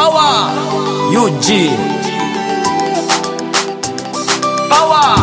Power UG Power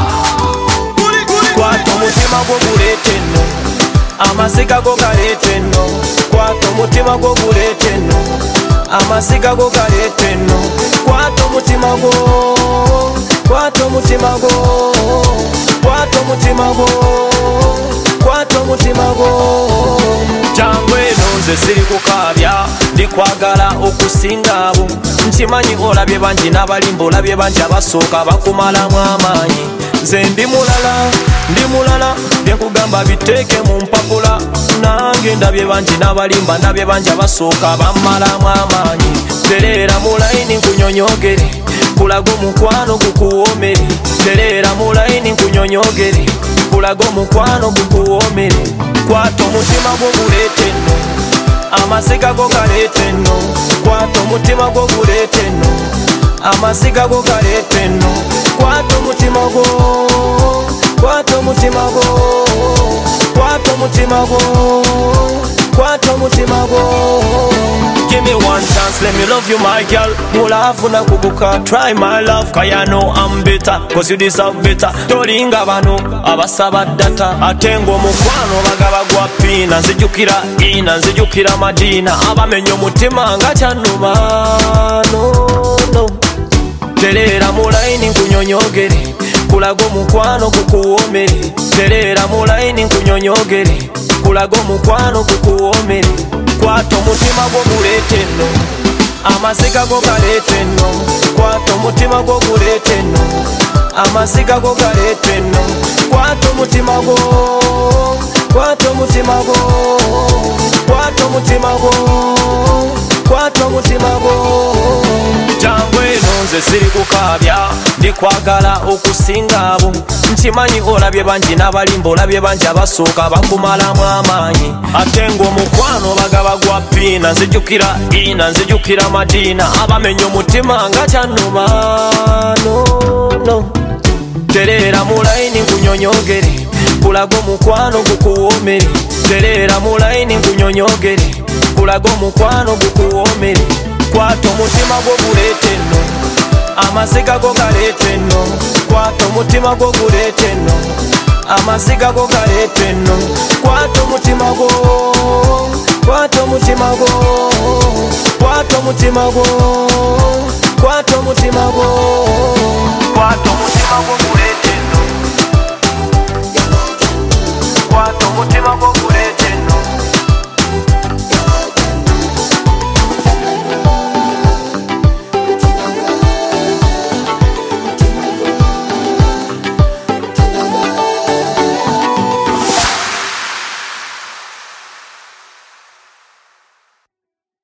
Kwata omutima gwo guleete nno, amasiga go galeete nno. Kwata omutima gwo guleete nno, amasiga go galeete nno. Kwata omutima gwo, kwata omutima gwo, kwata omutima gwo, kwata omutima gwo. Jangu eno nze siri kukaabya, ndikwagala okusinga abo. Nkimanyi olabye bangi n'abalimba, olabye bangi abasooka bakumalamu amaanyi. Nze ndi mulala, byenkugamba biteeke mu mpapula. Nange ndabye bangi n'abalimba, ndabye bangi abasooka bammalamu amaanyi. Terera mu layini nkunyonyogere, kulaga omukwano gukuwoomere. Terera mu layini nkunyonyogere, kulaga omukwano gukuwoomere. Kwata omutima gwo guleete nno, amasiga go galeete nno. Kwata omutima gwo guleete nno, amasiga go galeete nno. Kwata omutima gwo, kwata omutima gwo, kwata omutima gwo, kwata omutima gwo. Give me one chance, let me love you my girl. Mulafuna kubuka, try my love, cause you know I'm better, cause you deserve better. Tolinga bano, abasaba data. Atengo mukwano bagaba gwa pina. Nzijukira ina, nzijukira madina. Abamenyo mutima nga kyanuma, no. Terera mu layini nkunyonyogere, kulaga omukwano gukuwoomere. Terera mu layini nkunyonyogere, kulaga omukwano gukuwoomere. Kwata omutima gwo guleete nno, amasiga go galeete nno. Kwata omutima gwo guleete nno, amasiga go galeete nno. Kwata omutima gwo, kwata omutima gwo, kwata omutima gwo, kwata omutima gwo. Jangu eno nze siri kukaabya, ndikwagala okusinga abo. Nkimanyi olabye bangi n'abalimba, olabye bangi abasooka bakumalamu amaanyi. Ate ng'omukwano bagaba gwa pina. Nzijukira ina, nzijukira madina. Abamenyo mutima nga kyanuma, no. Terera mu layini nkunyonyogere, kulaga omukwano gukuwoomere. Terera mu layini nkunyonyogere, kulaga omukwano gukuwoomere. Kwata omutima gwo guleete nno, amasiga go galeete nno. Kwata omutima gwo guleete nno, amasiga go galeete nno. Kwata omutima gwo, kwata omutima gwo, kwata omutima gwo, kwata omutima gwo. Kwata omutima gwo guleete nno, kwata omutima gwo